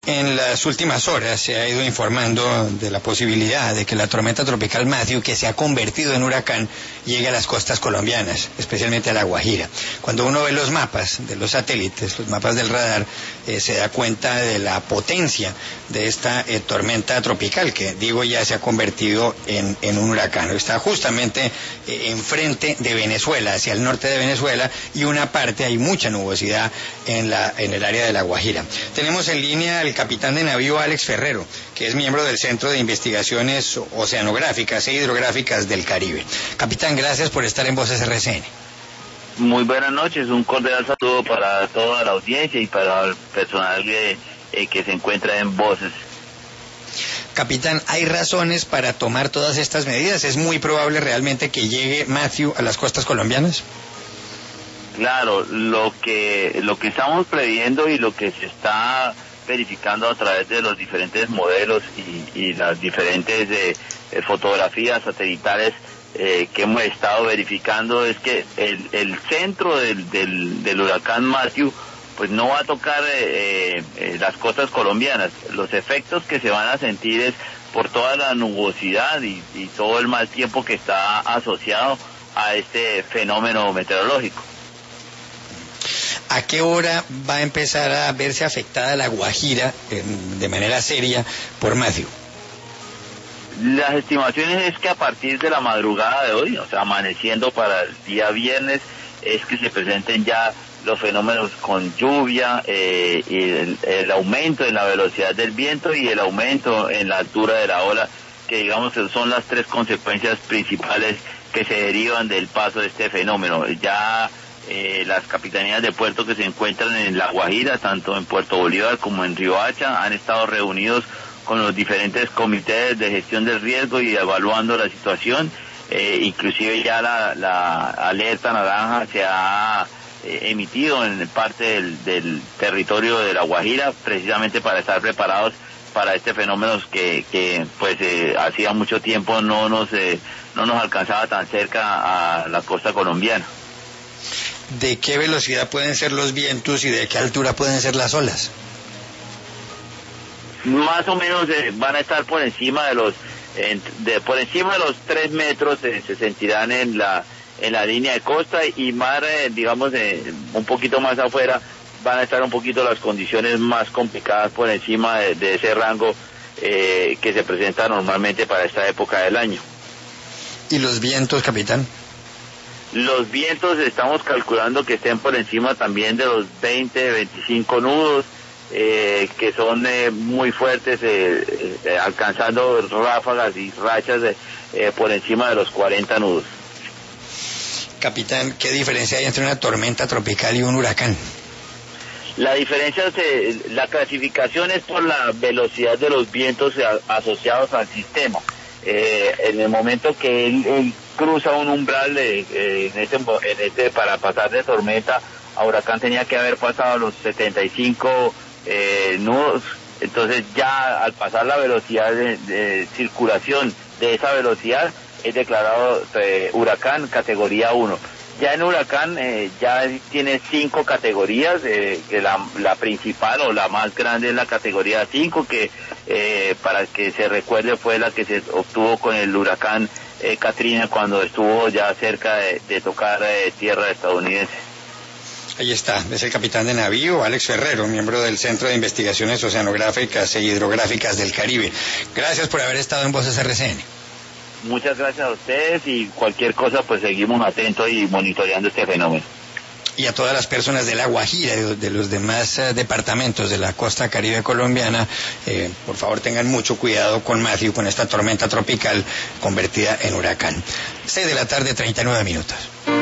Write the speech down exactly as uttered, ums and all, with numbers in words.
En las últimas horas se ha ido informando de la posibilidad de que la tormenta tropical Matthew, que se ha convertido en huracán, llegue a las costas colombianas, especialmente a La Guajira. Cuando uno ve los mapas de los satélites, los mapas del radar, eh, se da cuenta de la potencia de esta eh, tormenta tropical, que digo ya se ha convertido en, en un huracán. Está justamente eh, enfrente de Venezuela, hacia el norte de Venezuela, y una parte, hay mucha nubosidad en, la, en el área de La Guajira. Tenemos en línea al capitán de navío Alex Ferrero, que es miembro del Centro de Investigaciones Oceanográficas e Hidrográficas del Caribe. Capitán, gracias por estar en Voces R C N. Muy buenas noches, un cordial saludo para toda la audiencia y para el personal que, eh, que se encuentra en Voces. Capitán, ¿hay razones para tomar todas estas medidas? ¿Es muy probable realmente que llegue Matthew a las costas colombianas? Claro, lo que, lo que estamos previendo y lo que se está verificando a través de los diferentes modelos y, y las diferentes eh, eh, fotografías satelitales eh, que hemos estado verificando es que el, el centro del, del, del huracán Matthew pues no va a tocar eh, eh, las costas colombianas. Los efectos que se van a sentir es por toda la nubosidad y, y todo el mal tiempo que está asociado a este fenómeno meteorológico. ¿A qué hora va a empezar a verse afectada La Guajira eh, de manera seria por Matthew? Las estimaciones es que a partir de la madrugada de hoy, o sea, amaneciendo para el día viernes, es que se presenten ya los fenómenos con lluvia, eh, y el, el aumento en la velocidad del viento y el aumento en la altura de la ola, que digamos son las tres consecuencias principales que se derivan del paso de este fenómeno. Ya Eh, las capitanías de puerto que se encuentran en La Guajira, tanto en Puerto Bolívar como en Riohacha, han estado reunidos con los diferentes comités de gestión del riesgo y evaluando la situación. Eh, inclusive ya la, la alerta naranja se ha eh, emitido en parte del, del territorio de La Guajira, precisamente para estar preparados para este fenómeno que, que pues eh, hacía mucho tiempo no nos, eh, no nos alcanzaba tan cerca a la costa colombiana. ¿De qué velocidad pueden ser los vientos y de qué altura pueden ser las olas? Más o menos eh, van a estar por encima de los eh, de, por encima de los tres metros, eh, se sentirán en la en la línea de costa, y mar, eh, digamos, eh, un poquito más afuera van a estar un poquito las condiciones más complicadas por encima de, de ese rango eh, que se presenta normalmente para esta época del año. ¿Y los vientos, capitán? Los vientos estamos calculando que estén por encima también de los veinte, veinticinco nudos, eh, que son eh, muy fuertes, eh, eh, alcanzando ráfagas y rachas de, eh, por encima de los cuarenta nudos. Capitán, ¿qué diferencia hay entre una tormenta tropical y un huracán? La diferencia es, eh, la clasificación es por la velocidad de los vientos a, asociados al sistema. Eh, en el momento que él, él cruza un umbral de, eh, en este, en este, para pasar de tormenta a huracán tenía que haber pasado los setenta y cinco eh, nudos, entonces ya al pasar la velocidad de, de circulación de esa velocidad es declarado eh, huracán categoría uno. Ya en huracán eh, ya tiene cinco categorías, eh, que la, la principal o la más grande es la categoría cinco, que eh, para que se recuerde fue la que se obtuvo con el huracán eh, Katrina cuando estuvo ya cerca de, de tocar eh, tierra estadounidense. Ahí está, es el capitán de navío Alex Ferrero, miembro del Centro de Investigaciones Oceanográficas e Hidrográficas del Caribe. Gracias por haber estado en Voces R C N. Muchas gracias a ustedes, y cualquier cosa pues seguimos atentos y monitoreando este fenómeno. Y a todas las personas de La Guajira y de los demás eh, departamentos de la costa caribe colombiana, eh, por favor tengan mucho cuidado con Matthew, con esta tormenta tropical convertida en huracán. seis de la tarde, treinta y nueve minutos.